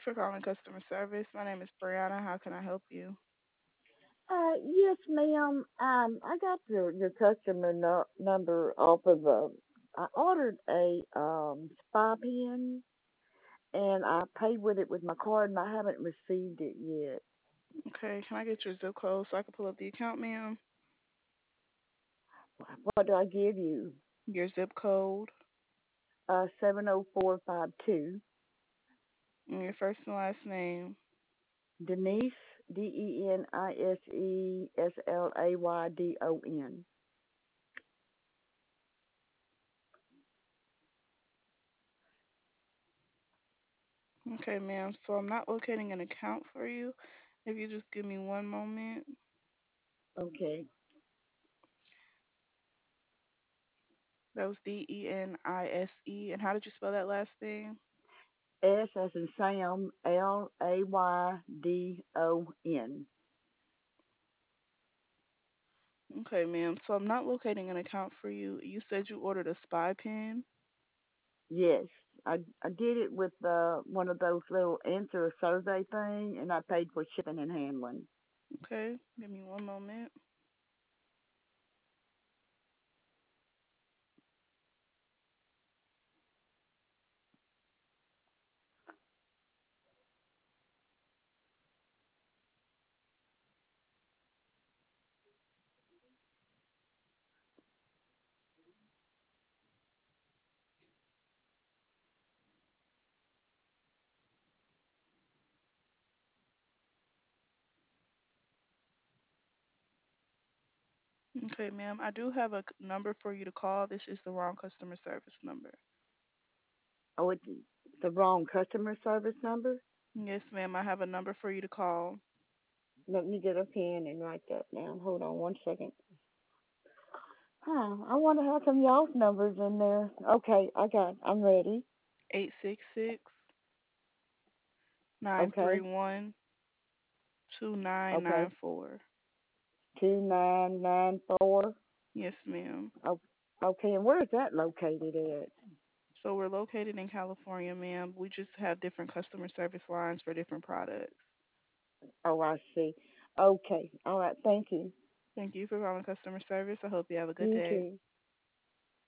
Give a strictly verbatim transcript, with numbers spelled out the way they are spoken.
for calling customer service. My name is Brianna. How can I help you? Uh, yes, ma'am. Um, I got your your customer no, number off of a. I ordered a um spa pen, and I paid with it with my card, and I haven't received it yet. Okay, can I get your zip code so I can pull up the account, ma'am? What do I give you? Your zip code Uh, seven zero four five two. and your first and last name. Denise, D E N I S E S L A Y D O N. Okay, ma'am. So I'm not locating an account for you. If you just give me one moment. Okay. That was D E N I S E. And how did you spell that last name? S as in Sam, L A Y D O N. Okay, ma'am. So I'm not locating an account for you. You said you ordered a spy pen. Yes, I I did it with uh, one of those little answer a survey thing, and I paid for shipping and handling. Okay, give me one moment. Okay, ma'am. I do have a c- number for you to call. This is the wrong customer service number. Oh, it's the wrong customer service number. Yes, ma'am. I have a number for you to call. Let me get a pen and write that down. Hold on one second. Huh? I wonder how come y'all's numbers in there. Okay, I got. It. I'm ready. Eight six six nine three Okay. one two nine Okay. nine four. Two nine nine four. Yes, ma'am. Oh, okay. And where is that located at? So we're located in California, ma'am. We just have different customer service lines for different products. Oh, I see. Okay. All right. Thank you. Thank you for calling customer service. I hope you have a good You day. too.